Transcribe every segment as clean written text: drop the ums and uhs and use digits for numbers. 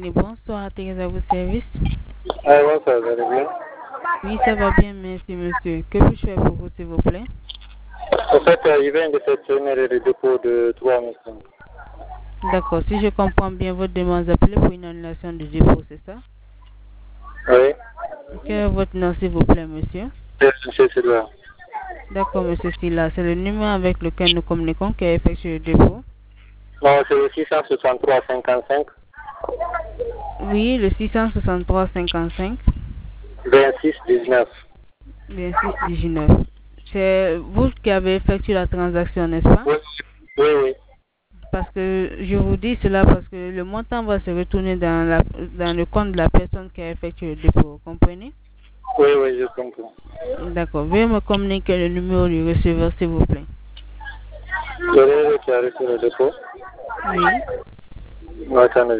Télétechnique, bonsoir, Thérèse à vos services. Ah, bon, ça va bien. Oui, ça va bien, merci monsieur. Que puis-je faire pour vous, s'il vous plaît? En fait, il vient de cette semaine le dépôt de 3 500. D'accord, si je comprends bien, votre demande appelée pour une annulation de dépôt, c'est ça? Oui. Quel est votre nom, s'il vous plaît, monsieur? C'est là. D'accord, monsieur Silla, c'est le numéro avec lequel nous communiquons qui a effectué le dépôt. Non, c'est le 663 55 Oui, le 663 55 26 19. 26 19. C'est vous qui avez effectué la transaction, n'est-ce pas? Oui, oui, oui. Parce que je vous dis cela parce que le montant va se retourner dans le compte de la personne qui a effectué le dépôt, vous comprenez? Oui, oui, je comprends. D'accord, veuillez me communiquer le numéro du receveur, s'il vous plaît. Le qui a reçu le dépôt. Oui, Attendez,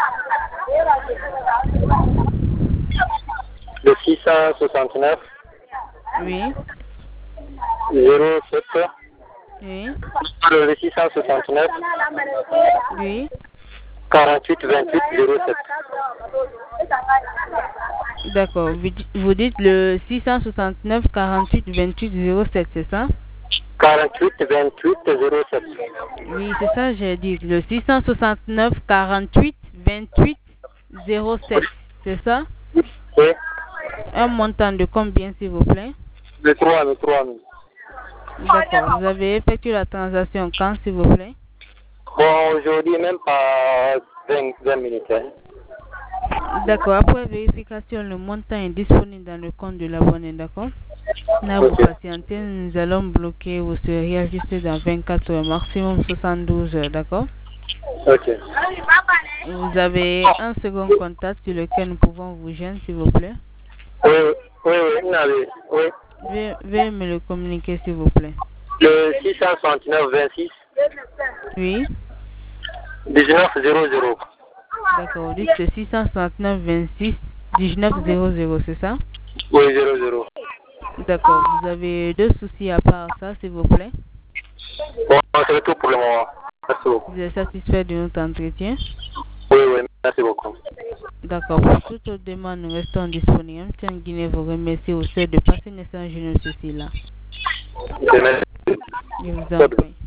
le 669 oui, 07. oui, Le 669 oui. 48 28 07. D'accord, vous dites le 669 48 28 07, c'est ça? 48 28 07. Oui, c'est ça, j'ai dit. Le 669 48 28 07, c'est ça? Oui. Un montant de combien, s'il vous plaît? Le 3 000, 3 000. D'accord, vous avez effectué la transaction quand, s'il vous plaît? Bon, aujourd'hui, même pas 20 minutes. Hein. D'accord, après vérification, le montant est disponible dans le compte de l'abonné, d'accord? Là, vous patientez, nous allons bloquer, vous serez ajusté dans 24 heures, maximum 72 heures, d'accord? Ok. Vous avez un second contact sur lequel nous pouvons vous joindre, s'il vous plaît? Oui, oui, oui, oui. Veuillez me le communiquer, s'il vous plaît. Le 669 26 Oui? 19 00. D'accord, vous dites le 669 26 19 00, c'est ça? Oui, 00. D'accord, vous avez deux soucis à part ça, s'il vous plaît? Bon, c'est tout pour le moment. Merci beaucoup. Vous êtes satisfait de notre entretien? Oui, oui, merci beaucoup. D'accord, pour toute autre demande, nous restons disponibles. Tiens, Guinée vous remercie aussi de passer une excellente journée ceci là. Merci. Je vous en prie.